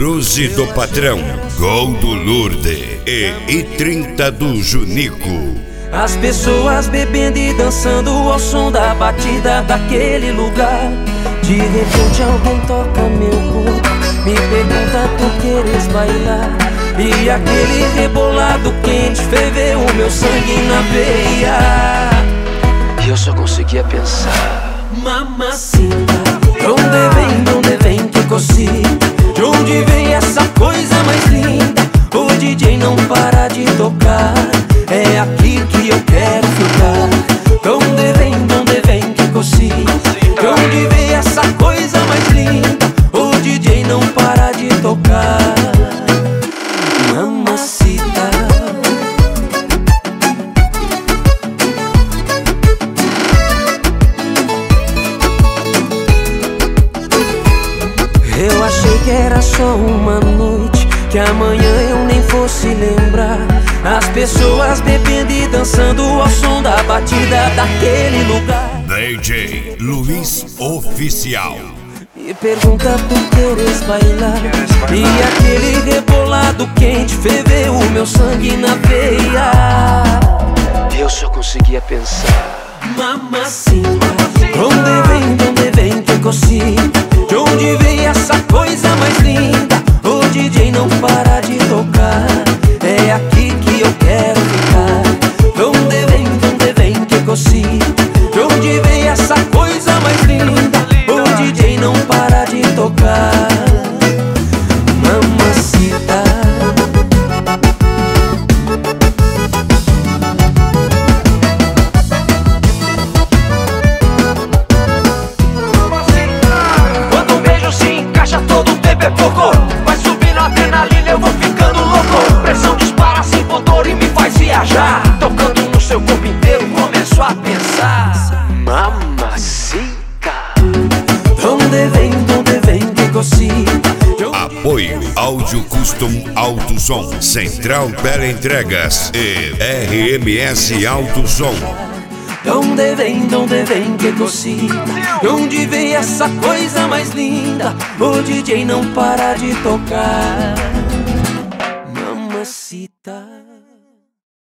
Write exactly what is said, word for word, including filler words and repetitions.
Cruze do Patrão, Gol do Lourdes e I trinta do Junico. As pessoas bebendo e dançando ao som da batida daquele lugar. De repente alguém toca meu corpo, me pergunta, tu queres bailar? E aquele rebolado quente ferveu o meu sangue na veia. E eu só conseguia pensar: mamacita, onde vem, onde vem que cosita? De onde vem essa coisa mais linda? O D J não para de tocar, é aqui que eu quero ficar. Onde vem, onde vem que cosita? De onde vem essa coisa mais linda? O D J não para de tocar. Mamacita, eu achei que era só uma noite, que amanhã eu nem fosse lembrar. As pessoas bebendo e dançando ao som da batida daquele lugar. D J Luiz Oficial. Me pergunta, tu queres bailar? E aquele rebolado quente ferveu o meu sangue na veia. Eu só conseguia pensar: mamacita, onde vem, onde vem que cosita? De onde vem essa coisa mais linda? O D J não para de tocar, é aqui que eu quero ficar. Onde vem, onde vem que cosita? De onde vem essa coisa mais linda? O D J não para de tocar. Mamacita, quando um beijo se encaixa, todo o tempo é pouco. Vai subindo a adrenalina, eu vou ficando louco. Pressão dispara sem motor e me faz viajar. Tocando no seu corpo inteiro, começo a pensar: mamacita, onde vem, onde vem que cosita? Apoio Áudio Custom Alto Som, Central Bela Entregas e R M S Alto Som. Onde vem, onde vem que cosita? Onde vem essa coisa mais linda? O D J não para de tocar. Mamacita.